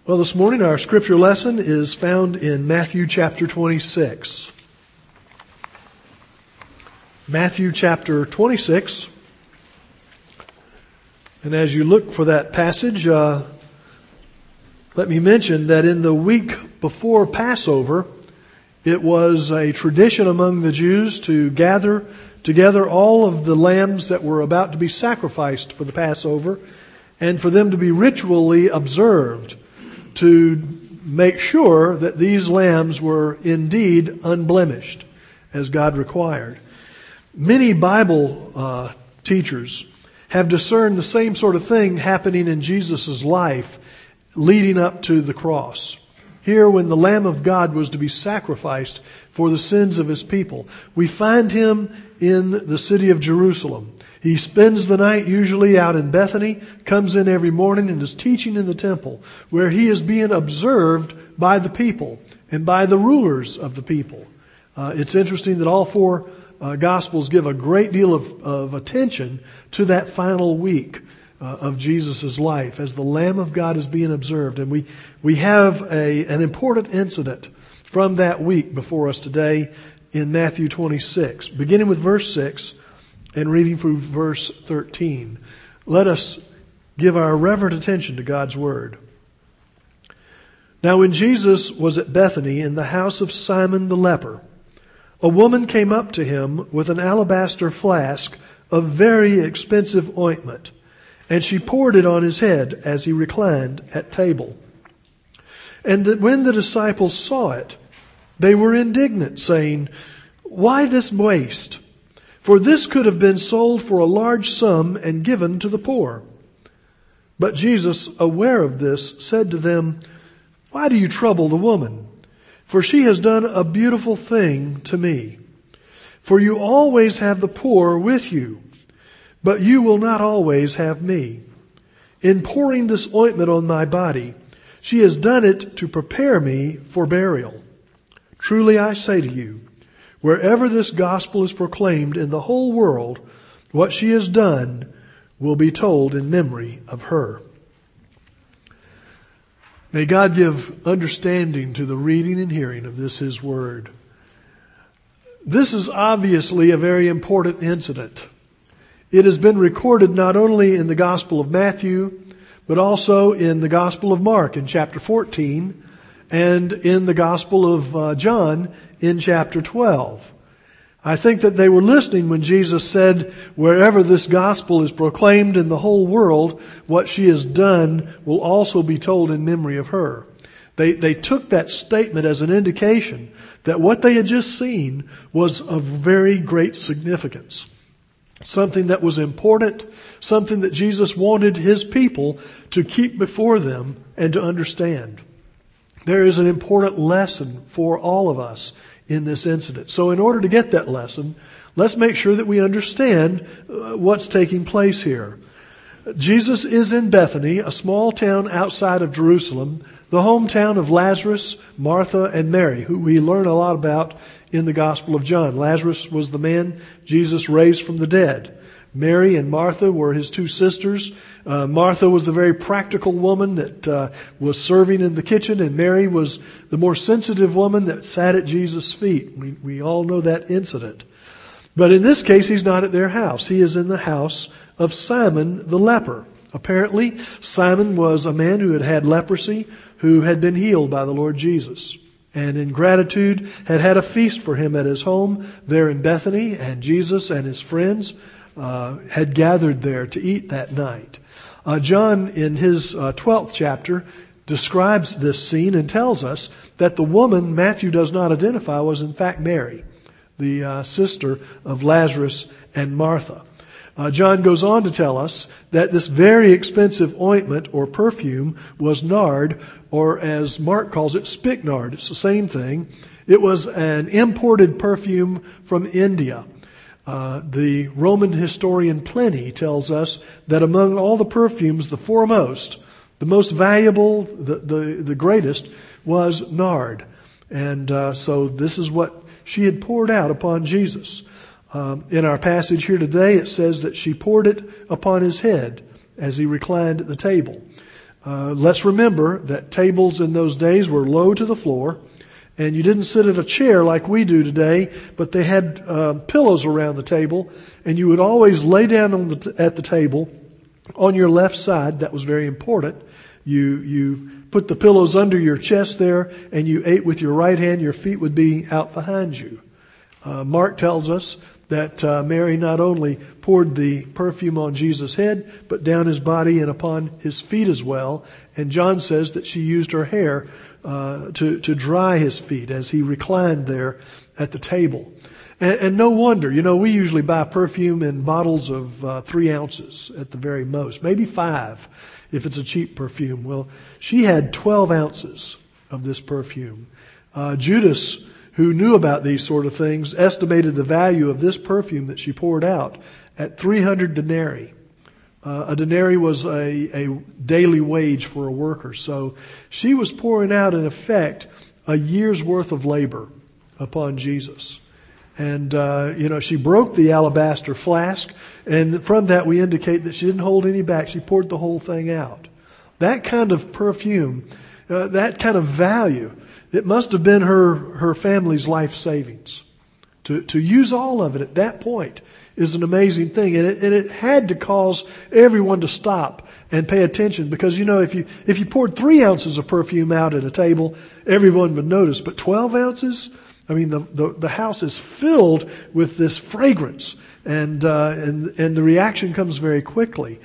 Well, this morning our scripture lesson is found in Matthew chapter 26. Matthew chapter 26. And as you look for that passage, let me mention that in the week before Passover, it was a tradition among the Jews to gather together all of the lambs that were about to be sacrificed for the Passover and for them to be ritually observed, to make sure that these lambs were indeed unblemished, as God required. Many Bible teachers have discerned the same sort of thing happening in Jesus' life leading up to the cross. Here, when the Lamb of God was to be sacrificed for the sins of His people, we find Him in the city of Jerusalem. He spends the night usually out in Bethany, comes in every morning and is teaching in the temple, where He is being observed by the people and by the rulers of the people. It's interesting that all four Gospels give a great deal of attention to that final week of Jesus' life as the Lamb of God is being observed. And we have an important incident from that week before us today in Matthew 26, beginning with verse 6 and reading through verse 13. Let us give our reverent attention to God's Word. Now when Jesus was at Bethany in the house of Simon the leper, a woman came up to Him with an alabaster flask of very expensive ointment, and she poured it on His head as He reclined at table. And that when the disciples saw it, they were indignant, saying, "Why this waste? For this could have been sold for a large sum and given to the poor." But Jesus, aware of this, said to them, "Why do you trouble the woman? For she has done a beautiful thing to me. For you always have the poor with you, but you will not always have me. In pouring this ointment on my body, she has done it to prepare me for burial. Truly I say to you, wherever this gospel is proclaimed in the whole world, what she has done will be told in memory of her." May God give understanding to the reading and hearing of this His Word. This is obviously a very important incident. It has been recorded not only in the Gospel of Matthew, but also in the Gospel of Mark in chapter 14 and in the Gospel of John in chapter 12. I think that they were listening when Jesus said, wherever this gospel is proclaimed in the whole world, what she has done will also be told in memory of her. They took that statement as an indication that what they had just seen was of very great significance. Something that was important, something that Jesus wanted His people to keep before them and to understand. There is an important lesson for all of us in this incident. So in order to get that lesson, let's make sure that we understand what's taking place here. Jesus is in Bethany, a small town outside of Jerusalem, the hometown of Lazarus, Martha, and Mary, who we learn a lot about in the Gospel of John. Lazarus was the man Jesus raised from the dead. Mary and Martha were His two sisters. Martha was the very practical woman that was serving in the kitchen, and Mary was the more sensitive woman that sat at Jesus' feet. We all know that incident. But in this case, He's not at their house. He is in the house of Simon the leper. Apparently, Simon was a man who had had leprosy, who had been healed by the Lord Jesus, and in gratitude had a feast for him at his home there in Bethany, and Jesus and His friends had gathered there to eat that night. John, in his 12th chapter, describes this scene and tells us that the woman Matthew does not identify was in fact Mary, the sister of Lazarus and Martha. John goes on to tell us that this very expensive ointment or perfume was nard, or as Mark calls it, spikenard. It's the same thing. It was an imported perfume from India. The Roman historian Pliny tells us that among all the perfumes, the foremost, the most valuable, the greatest, was nard. And so this is what she had poured out upon Jesus. In our passage here today, it says that she poured it upon His head as He reclined at the table. Let's remember that tables in those days were low to the floor, and you didn't sit at a chair like we do today, but they had pillows around the table, and you would always lay down at the table on your left side. That was very important. You put the pillows under your chest there, and you ate with your right hand. Your feet would be out behind you. Mark tells us that Mary not only poured the perfume on Jesus' head, but down his body and upon his feet as well. And John says that she used her hair to dry his feet as he reclined there at the table. And no wonder, we usually buy perfume in bottles of 3 ounces at the very most, maybe 5 if it's a cheap perfume. Well, she had 12 ounces of this perfume. Judas, who knew about these sort of things, estimated the value of this perfume that she poured out at 300 denarii. A denarii was a daily wage for a worker. So she was pouring out, in effect, a year's worth of labor upon Jesus. And, she broke the alabaster flask, and from that we indicate that she didn't hold any back. She poured the whole thing out. That kind of perfume, that kind of value, it must have been her family's life savings. To use all of it at that point is an amazing thing. And it had to cause everyone to stop and pay attention, because, if you poured 3 ounces of perfume out at a table, everyone would notice. But 12 ounces? I mean, the house is filled with this fragrance, and the reaction comes very quickly.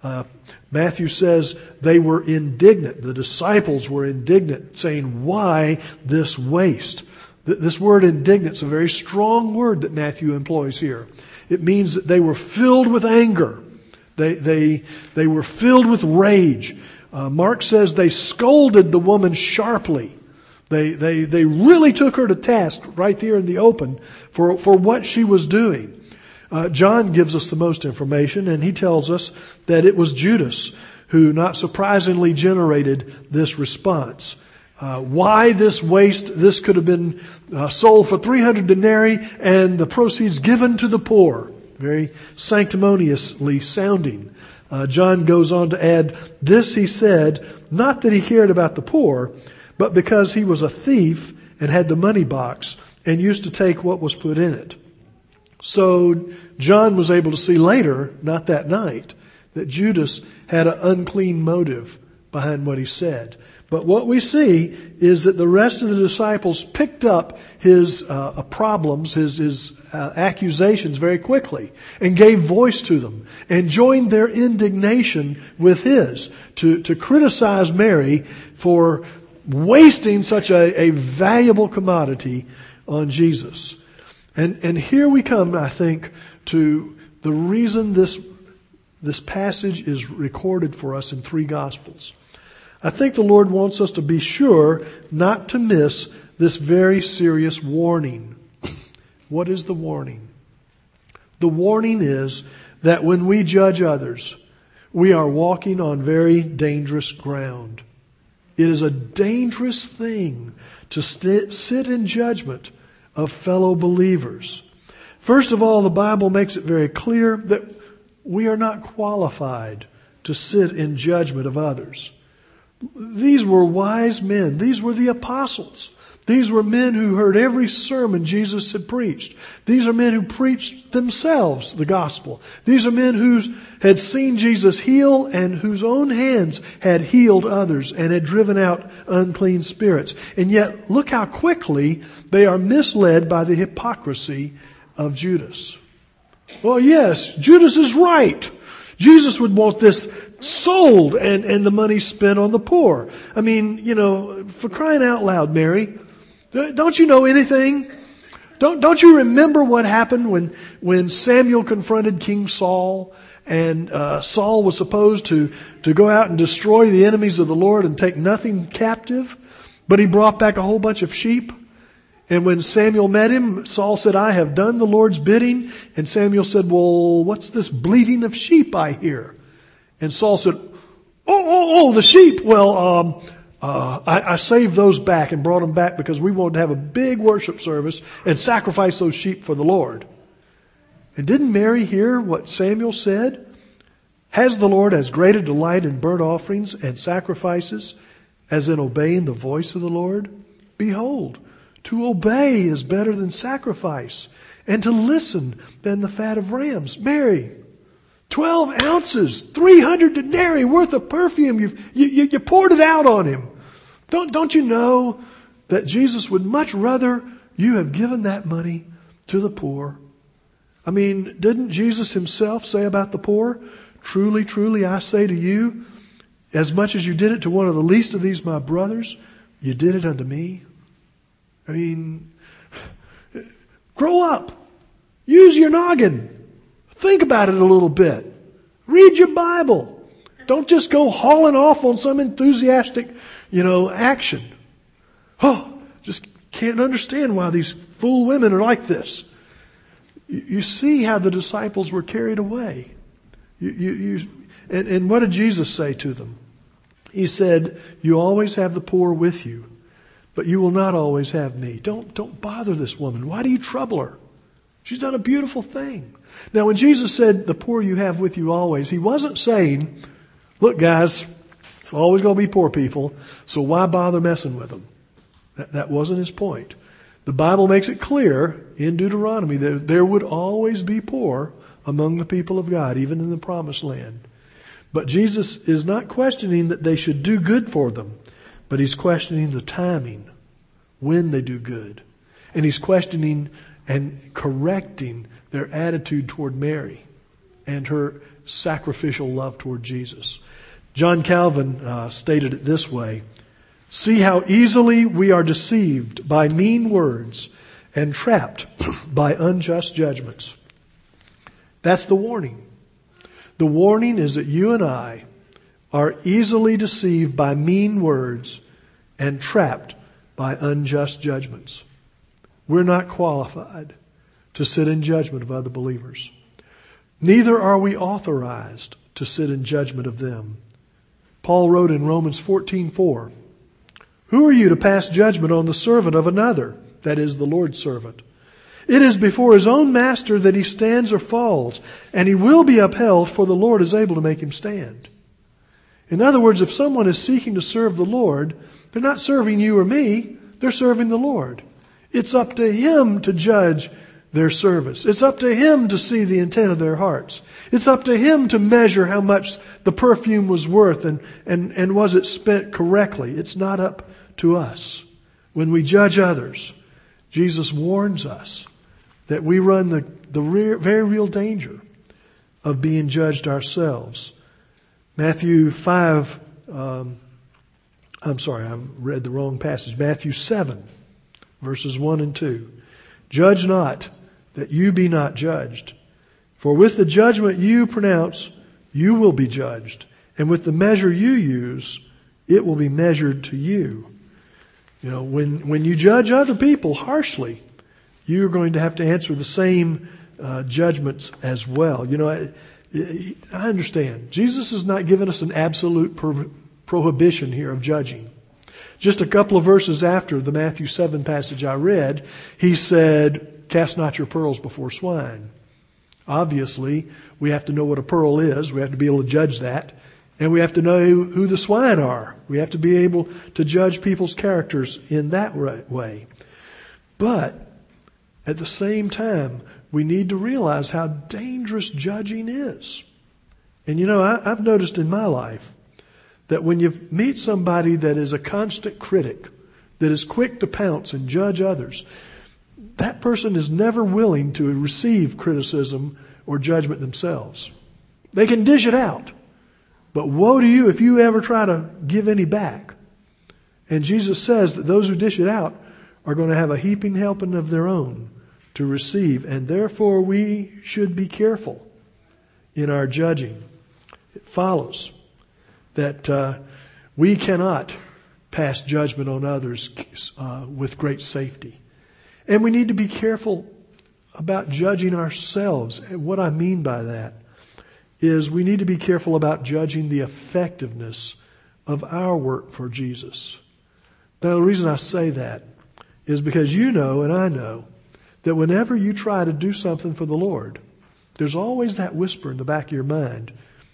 Matthew says they were indignant. The disciples were indignant, saying, "Why this waste?" This word indignant is a very strong word that Matthew employs here. It means that they were filled with anger. They were filled with rage. Mark says they scolded the woman sharply. They really took her to task right there in the open for what she was doing. John gives us the most information, and he tells us that it was Judas who, not surprisingly, generated this response. Why this waste? This could have been sold for 300 denarii and the proceeds given to the poor. Very sanctimoniously sounding. John goes on to add, this he said, not that he cared about the poor, but because he was a thief and had the money box and used to take what was put in it. So John was able to see later, not that night, that Judas had an unclean motive behind what he said. But what we see is that the rest of the disciples picked up his problems, his accusations very quickly, and gave voice to them, and joined their indignation with his to criticize Mary for wasting such a valuable commodity on Jesus. And here we come, I think, to the reason this passage is recorded for us in 3 Gospels. I think the Lord wants us to be sure not to miss this very serious warning. What is the warning? The warning is that when we judge others, we are walking on very dangerous ground. It is a dangerous thing to sit in judgment of fellow believers. First of all, the Bible makes it very clear that we are not qualified to sit in judgment of others. These were wise men. These were the apostles. These were men who heard every sermon Jesus had preached. These are men who preached themselves the gospel. These are men who had seen Jesus heal and whose own hands had healed others and had driven out unclean spirits. And yet, look how quickly they are misled by the hypocrisy of Judas. Well, yes, Judas is right. Jesus would want this sold and the money spent on the poor. I mean, for crying out loud, Mary, don't you know anything? Don't you remember what happened when Samuel confronted King Saul, and Saul was supposed to go out and destroy the enemies of the Lord and take nothing captive, but he brought back a whole bunch of sheep? And when Samuel met him, Saul said, "I have done the Lord's bidding." And Samuel said, "Well, what's this bleating of sheep I hear?" And Saul said, Oh, the sheep. Well, I saved those back and brought them back because we wanted to have a big worship service and sacrifice those sheep for the Lord. And didn't Mary hear what Samuel said? Has the Lord as great a delight in burnt offerings and sacrifices as in obeying the voice of the Lord? Behold, to obey is better than sacrifice, and to listen than the fat of rams. Mary, 12 ounces, 300 denarii worth of perfume. You poured it out on him. Don't you know that Jesus would much rather you have given that money to the poor? I mean, didn't Jesus himself say about the poor, truly, truly, I say to you, as much as you did it to one of the least of these my brothers, you did it unto me? I mean, grow up. Use your noggin. Think about it a little bit. Read your Bible. Don't just go hauling off on some enthusiastic, action. Oh, just can't understand why these fool women are like this. You see how the disciples were carried away. And what did Jesus say to them? He said, you always have the poor with you, but you will not always have me. Don't bother this woman. Why do you trouble her? She's done a beautiful thing. Now, when Jesus said, the poor you have with you always, he wasn't saying, look guys, it's always going to be poor people, so why bother messing with them? That wasn't his point. The Bible makes it clear in Deuteronomy that there would always be poor among the people of God, even in the promised land. But Jesus is not questioning that they should do good for them, but he's questioning the timing, when they do good. And he's questioning and correcting their attitude toward Mary and her sacrificial love toward Jesus. John Calvin stated it this way: see how easily we are deceived by mean words and trapped by unjust judgments. That's the warning. The warning is that you and I are easily deceived by mean words and trapped by unjust judgments. We're not qualified to sit in judgment of other believers. Neither are we authorized to sit in judgment of them. Paul wrote in Romans 14:4, who are you to pass judgment on the servant of another, that is, the Lord's servant? It is before his own master that he stands or falls, and he will be upheld, for the Lord is able to make him stand. In other words, if someone is seeking to serve the Lord, they're not serving you or me, they're serving the Lord. It's up to him to judge their service. It's up to him to see the intent of their hearts. It's up to him to measure how much the perfume was worth and was it spent correctly. It's not up to us. When we judge others, Jesus warns us that we run the very real danger of being judged ourselves. Matthew 5, I've read the wrong passage. Matthew 7, verses 1 and 2. Judge not, that you be not judged. For with the judgment you pronounce, you will be judged. And with the measure you use, it will be measured to you. When you judge other people harshly, you're going to have to answer the same judgments as well. I understand. Jesus has not given us an absolute prohibition here of judging. Just a couple of verses after the Matthew 7 passage I read, he said, cast not your pearls before swine. Obviously, we have to know what a pearl is. We have to be able to judge that. And we have to know who the swine are. We have to be able to judge people's characters in that way. But at the same time, we need to realize how dangerous judging is. And I've noticed in my life that when you meet somebody that is a constant critic, that is quick to pounce and judge others, that person is never willing to receive criticism or judgment themselves. They can dish it out. But woe to you if you ever try to give any back. And Jesus says that those who dish it out are going to have a heaping helping of their own to receive. And therefore we should be careful in our judging. It follows that we cannot pass judgment on others with great safety. And we need to be careful about judging ourselves. And what I mean by that is we need to be careful about judging the effectiveness of our work for Jesus. Now, the reason I say that is because you know and I know that whenever you try to do something for the Lord, there's always that whisper in the back of your mind,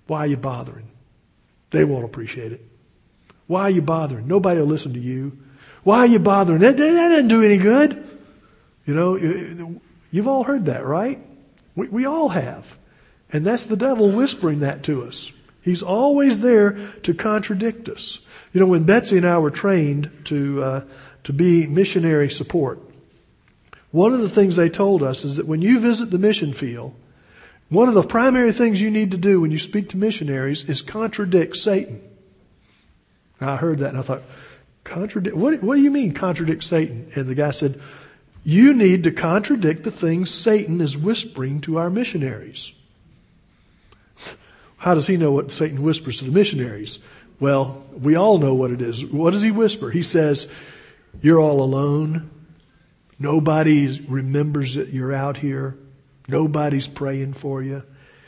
Why are you bothering? They won't appreciate it. Why are you bothering? Nobody will listen to you. Why are you bothering? That doesn't do any good. You know, you've all heard that, right? We all have. And that's the devil whispering that to us. He's always there to contradict us. You know, when Betsy and I were trained to be missionary support, one of the things they told us is that when you visit the mission field, one of the primary things you need to do when you speak to missionaries is contradict Satan. And I heard that and I thought, contradict? What do you mean contradict Satan? And the guy said, you need to contradict the things Satan is whispering to our missionaries. How does he know what Satan whispers to the missionaries? Well, we all know what it is. What does he whisper? He says, you're all alone. Nobody remembers that you're out here. Nobody's praying for you.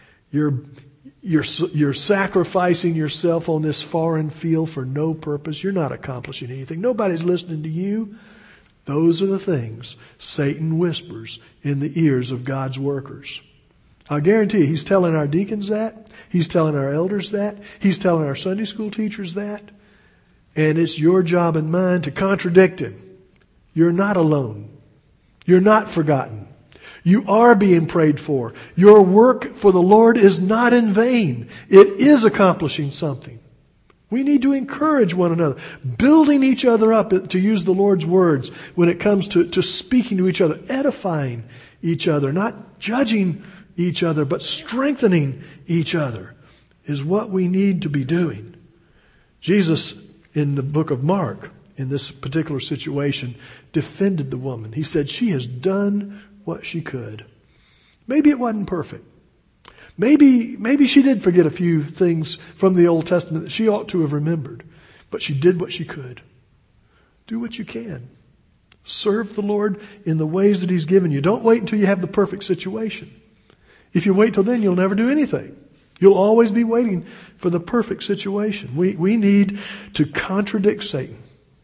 You're sacrificing yourself on this foreign field for no purpose. You're not accomplishing anything. Nobody's listening to you. Those are the things Satan whispers in the ears of God's workers. I guarantee you, he's telling our deacons that. He's telling our elders that. He's telling our Sunday school teachers that. And it's your job and mine to contradict him. You're not alone. You're not forgotten. You are being prayed for. Your work for the Lord is not in vain. It is accomplishing something. We need to encourage one another, building each other up, to use the Lord's words when it comes to speaking to each other, edifying each other, not judging each other, but strengthening each other is what we need to be doing. Jesus, in the book of Mark, in this particular situation, defended the woman. He said she has done what she could. Maybe it wasn't perfect. Maybe she did forget a few things from the Old Testament that she ought to have remembered. But she did what she could. Do what you can. Serve the Lord in the ways that He's given you. Don't wait until you have the perfect situation. If you wait till then, you'll never do anything. You'll always be waiting for the perfect situation. We need to contradict Satan.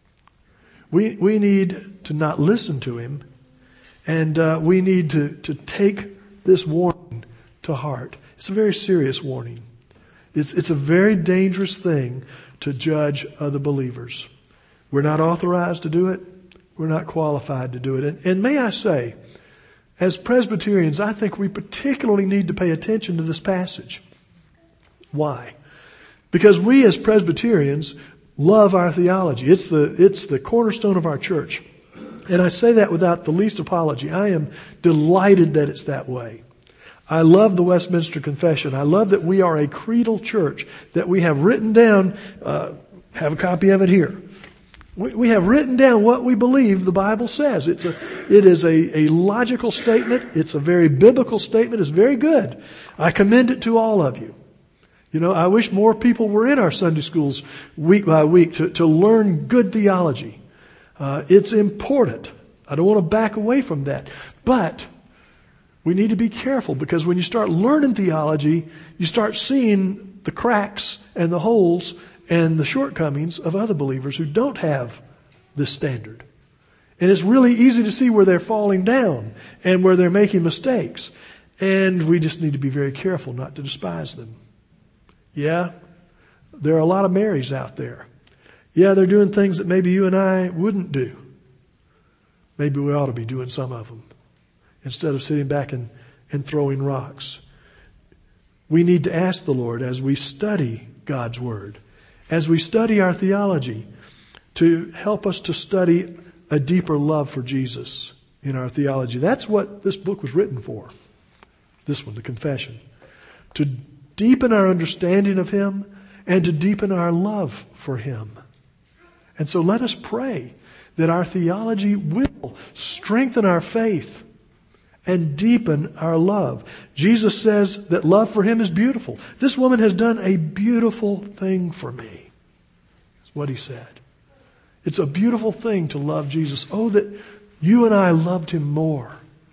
We need to not listen to him. And we need to take this warning to heart. It's a very serious warning. It's a very dangerous thing to judge other believers. We're not authorized to do it. We're not qualified to do it. And may I say, as Presbyterians, I think we particularly need to pay attention to this passage. Why? Because we as Presbyterians love our theology. It's the cornerstone of our church. And I say that without the least apology. I am delighted that it's that way. I love the Westminster Confession. I love that we are a creedal church, that we have written down, have a copy of it here. We have written down what we believe the Bible says. It is a logical statement. It's a very biblical statement. It's very good. I commend it to all of you. You know, I wish more people were in our Sunday schools week by week to learn good theology. It's important. I don't want to back away from that. But we need to be careful, because when you start learning theology, you start seeing the cracks and the holes and the shortcomings of other believers who don't have this standard. And it's really easy to see where they're falling down and where they're making mistakes. And we just need to be very careful not to despise them. Yeah, there are a lot of Marys out there. Yeah, they're doing things that maybe you and I wouldn't do. Maybe we ought to be doing some of them instead of sitting back and throwing rocks. We need to ask the Lord, as we study God's Word, as we study our theology, to help us to study a deeper love for Jesus in our theology. That's what this book was written for. This one, the Confession. To deepen our understanding of Him and to deepen our love for Him. And so let us pray that our theology will strengthen our faith and deepen our love. Jesus says that love for Him is beautiful. This woman has done a beautiful thing for me. That's what He said. It's a beautiful thing to love Jesus. Oh, that you and I loved Him more.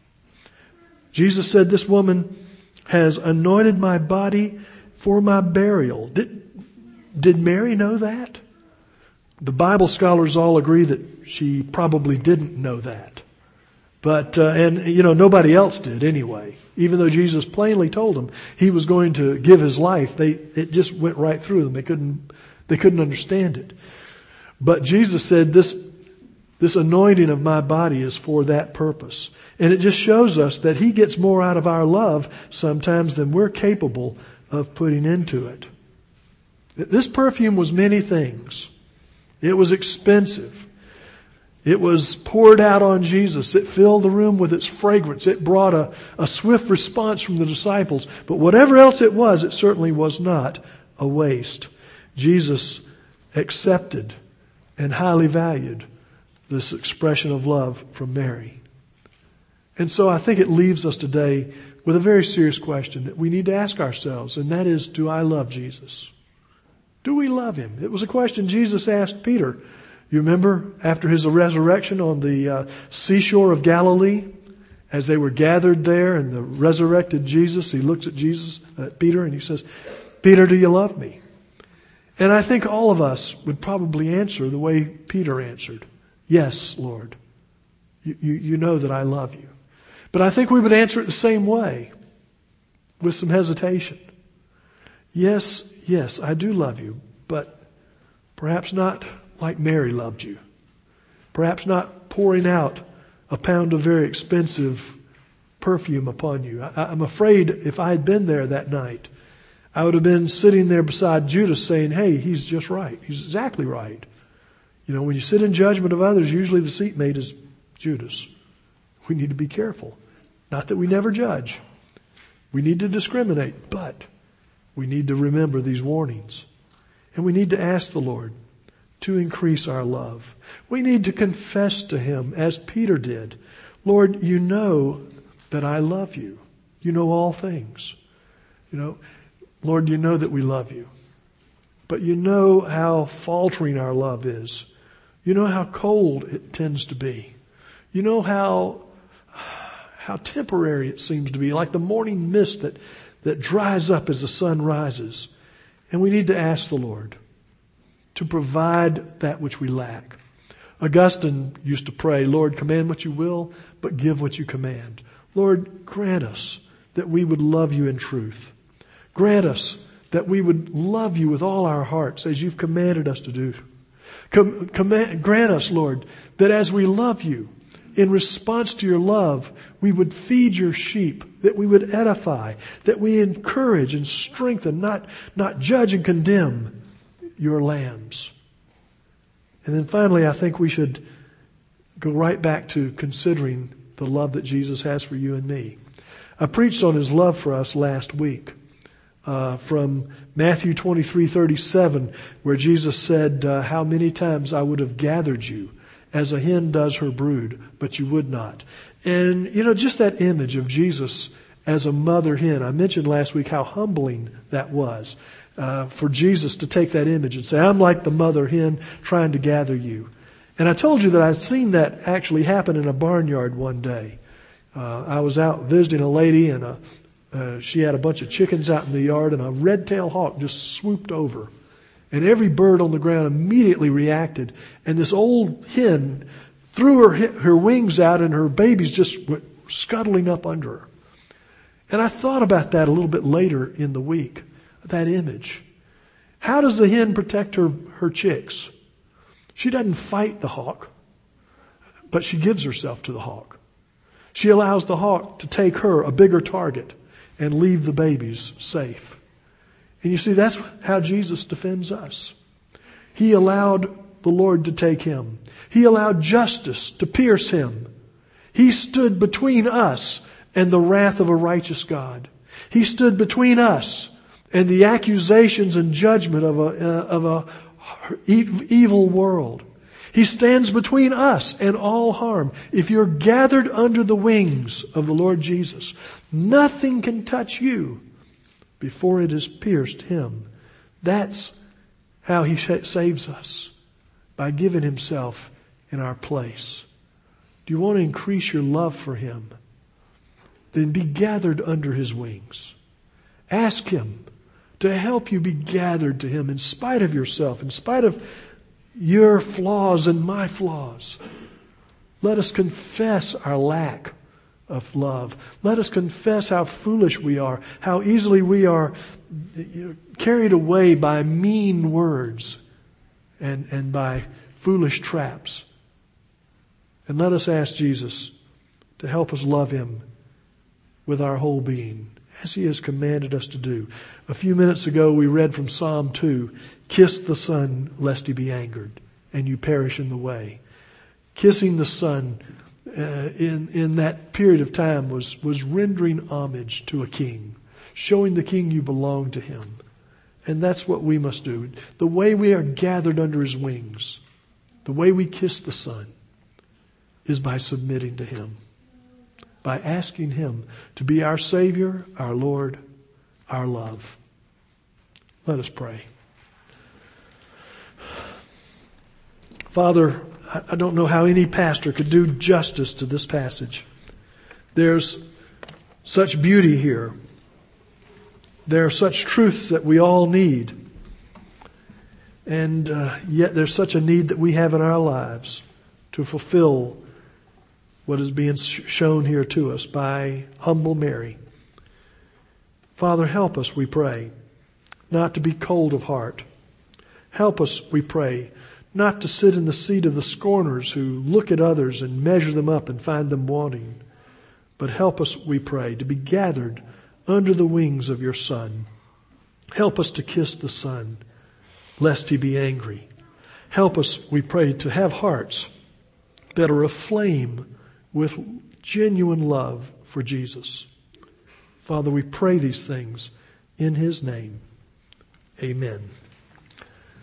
Jesus said, this woman has anointed my body for my burial. Did Mary know that? The Bible scholars all agree that she probably didn't know that. But, nobody else did anyway. Even though Jesus plainly told them he was going to give his life, it just went right through them. They couldn't understand it. But Jesus said, this anointing of my body is for that purpose. And it just shows us that he gets more out of our love sometimes than we're capable of putting into it. This perfume was many things. It was expensive. It was poured out on Jesus. It filled the room with its fragrance. It brought a swift response from the disciples. But whatever else it was, it certainly was not a waste. Jesus accepted and highly valued this expression of love from Mary. And so I think it leaves us today with a very serious question that we need to ask ourselves, and that is, do I love Jesus? Do we love him? It was a question Jesus asked Peter. You remember after his resurrection on the seashore of Galilee, as they were gathered there and the resurrected Jesus, he looks at Peter, and he says, Peter, do you love me? And I think all of us would probably answer the way Peter answered. Yes, Lord. You know that I love you. But I think we would answer it the same way, with some hesitation. Yes, I do love you, but perhaps not like Mary loved you. Perhaps not pouring out a pound of very expensive perfume upon you. I'm afraid if I had been there that night, I would have been sitting there beside Judas saying, hey, he's just right. He's exactly right. When you sit in judgment of others, usually the seatmate is Judas. We need to be careful. Not that we never judge. We need to discriminate, but we need to remember these warnings. And we need to ask the Lord to increase our love. We need to confess to him, as Peter did, Lord, you know that I love you. You know all things. Lord, you know that we love you. But you know how faltering our love is. You know how cold it tends to be. You know how temporary it seems to be, like the morning mist that dries up as the sun rises. And we need to ask the Lord to provide that which we lack. Augustine used to pray, Lord, command what you will, but give what you command. Lord, grant us that we would love you in truth. Grant us that we would love you with all our hearts as you've commanded us to do. Grant us, Lord, that as we love you, in response to your love, we would feed your sheep, that we would edify, that we encourage and strengthen, not judge and condemn your lambs. And then finally, I think we should go right back to considering the love that Jesus has for you and me. I preached on his love for us last week from Matthew 23:37, where Jesus said, how many times I would have gathered you as a hen does her brood, but you would not. And, just that image of Jesus as a mother hen. I mentioned last week how humbling that was for Jesus to take that image and say, I'm like the mother hen trying to gather you. And I told you that I'd seen that actually happen in a barnyard one day. I was out visiting a lady, and she had a bunch of chickens out in the yard, and a red-tailed hawk just swooped over. And every bird on the ground immediately reacted. And this old hen threw her wings out, and her babies just went scuttling up under her. And I thought about that a little bit later in the week, that image. How does the hen protect her chicks? She doesn't fight the hawk, but she gives herself to the hawk. She allows the hawk to take her, a bigger target, and leave the babies safe. And you see, that's how Jesus defends us. He allowed the Lord to take him. He allowed justice to pierce him. He stood between us and the wrath of a righteous God. He stood between us and the accusations and judgment of a evil world. He stands between us and all harm. If you're gathered under the wings of the Lord Jesus, nothing can touch you before it has pierced him. That's how he saves us, by giving himself in our place. Do you want to increase your love for him? Then be gathered under his wings. Ask him to help you be gathered to him in spite of yourself, in spite of your flaws and my flaws. Let us confess our lack of love. Let us confess how foolish we are, how easily we are carried away by mean words and by foolish traps. And let us ask Jesus to help us love Him with our whole being, as He has commanded us to do. A few minutes ago we read from Psalm 2, "Kiss the Son, lest He be angered, and you perish in the way." Kissing the Son in that period of time was rendering homage to a king, showing the king you belong to Him. And that's what we must do. The way we are gathered under His wings, the way we kiss the Son, is by submitting to Him, by asking Him to be our Savior, our Lord, our love. Let us pray. Father, I don't know how any pastor could do justice to this passage. There's such beauty here. There are such truths that we all need. And yet there's such a need that we have in our lives to fulfill what is being shown here to us by humble Mary. Father, help us, we pray, not to be cold of heart. Help us, we pray, not to sit in the seat of the scorners who look at others and measure them up and find them wanting. But help us, we pray, to be gathered under the wings of your Son. Help us to kiss the Son, lest He be angry. Help us, we pray, to have hearts that are aflame with genuine love for Jesus. Father, we pray these things in His name. Amen.